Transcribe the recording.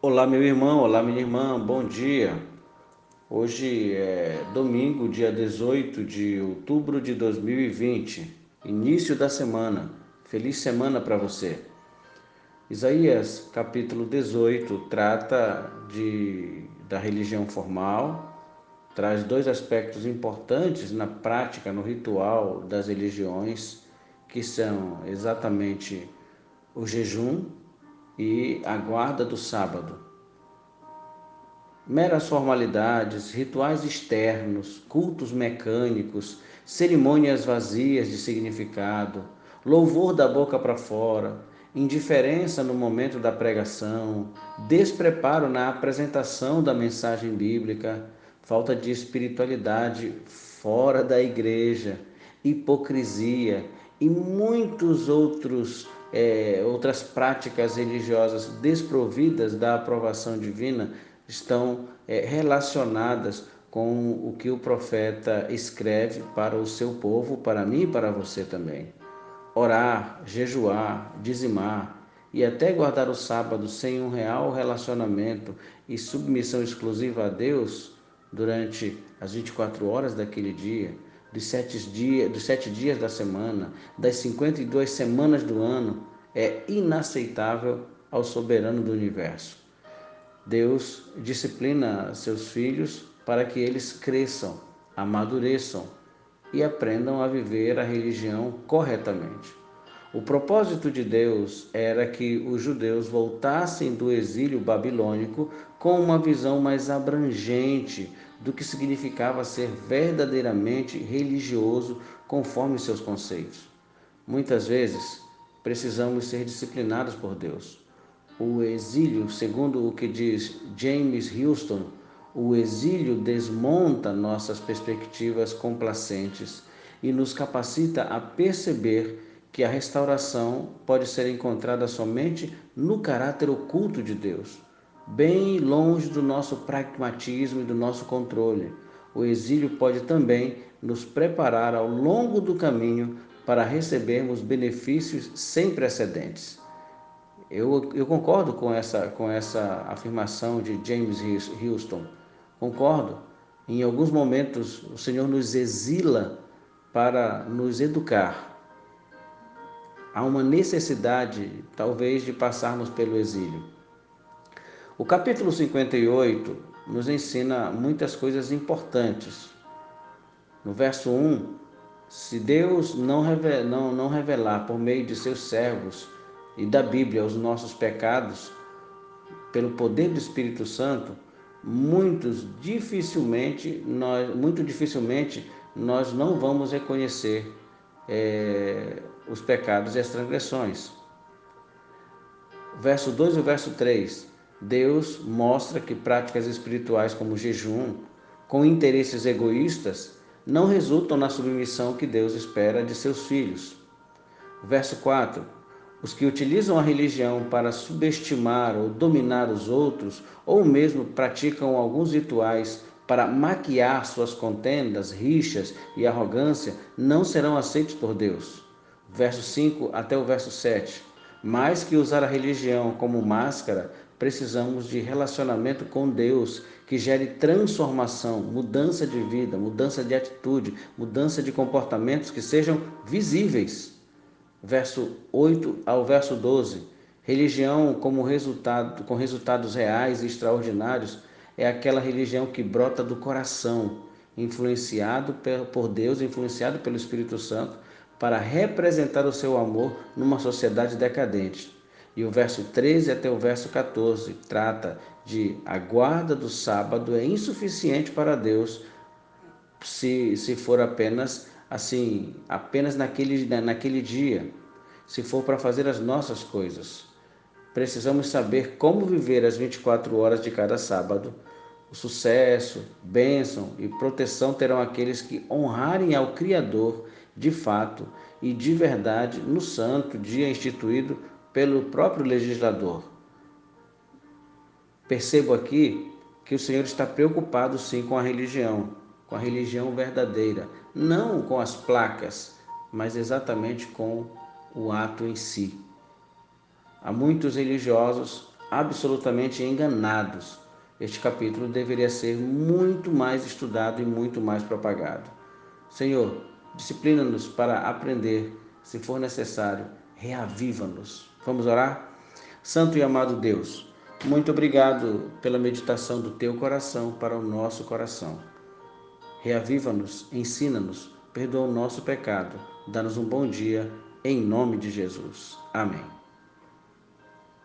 Olá, meu irmão, olá, minha irmã, bom dia. Hoje é domingo, dia 18 de outubro de 2020, início da semana. Feliz semana para você. Isaías, capítulo 18, trata da religião formal, traz dois aspectos importantes na prática, no ritual das religiões, que são exatamente o jejum e a guarda do sábado. Meras formalidades, rituais externos, cultos mecânicos, cerimônias vazias de significado, louvor da boca para fora, indiferença no momento da pregação, despreparo na apresentação da mensagem bíblica, falta de espiritualidade fora da igreja, hipocrisia e muitos outras práticas religiosas desprovidas da aprovação divina estão relacionadas com o que o profeta escreve para o seu povo, para mim e para você também. Orar, jejuar, dizimar e até guardar o sábado sem um real relacionamento e submissão exclusiva a Deus durante as 24 horas daquele dia, dos 7 dias da semana, das 52 semanas do ano, é inaceitável ao soberano do universo. Deus disciplina seus filhos para que eles cresçam, amadureçam e aprendam a viver a religião corretamente. O propósito de Deus era que os judeus voltassem do exílio babilônico com uma visão mais abrangente do que significava ser verdadeiramente religioso conforme seus conceitos. Muitas vezes precisamos ser disciplinados por Deus. O exílio, segundo o que diz James Houston, o exílio desmonta nossas perspectivas complacentes e nos capacita a perceber que a restauração pode ser encontrada somente no caráter oculto de Deus, bem longe do nosso pragmatismo e do nosso controle. O exílio pode também nos preparar ao longo do caminho para recebermos benefícios sem precedentes. Eu concordo com essa afirmação de James Houston. Concordo. Em alguns momentos, o Senhor nos exila para nos educar. Há uma necessidade, talvez, de passarmos pelo exílio. O capítulo 58 nos ensina muitas coisas importantes. No verso 1, se Deus não revelar por meio de seus servos e da Bíblia os nossos pecados, pelo poder do Espírito Santo, muito dificilmente nós não vamos reconhecer os pecados e as transgressões. Verso 2 e o verso 3, Deus mostra que práticas espirituais como jejum, com interesses egoístas, não resultam na submissão que Deus espera de seus filhos. Verso 4, os que utilizam a religião para subestimar ou dominar os outros, ou mesmo praticam alguns rituais para maquiar suas contendas, rixas e arrogância, não serão aceitos por Deus. Verso 5 até o verso 7. Mais que usar a religião como máscara, precisamos de relacionamento com Deus que gere transformação, mudança de vida, mudança de atitude, mudança de comportamentos que sejam visíveis. Verso 8 ao verso 12. Religião com resultados reais e extraordinários é aquela religião que brota do coração, influenciado por Deus, influenciado pelo Espírito Santo, para representar o seu amor numa sociedade decadente. E o verso 13 até o verso 14 trata de a guarda do sábado é insuficiente para Deus se for apenas naquele dia, se for para fazer as nossas coisas. Precisamos saber como viver as 24 horas de cada sábado. O sucesso, bênção e proteção terão aqueles que honrarem ao Criador de fato e de verdade no santo dia instituído pelo próprio legislador. Percebo aqui que o Senhor está preocupado sim com a religião verdadeira, não com as placas, mas exatamente com o ato em si. Há muitos religiosos absolutamente enganados. Este capítulo deveria ser muito mais estudado e muito mais propagado. Senhor, disciplina-nos para aprender, se for necessário, reaviva-nos. Vamos orar? Santo e amado Deus, muito obrigado pela meditação do teu coração para o nosso coração. Reaviva-nos, ensina-nos, perdoa o nosso pecado, dá-nos um bom dia, em nome de Jesus. Amém.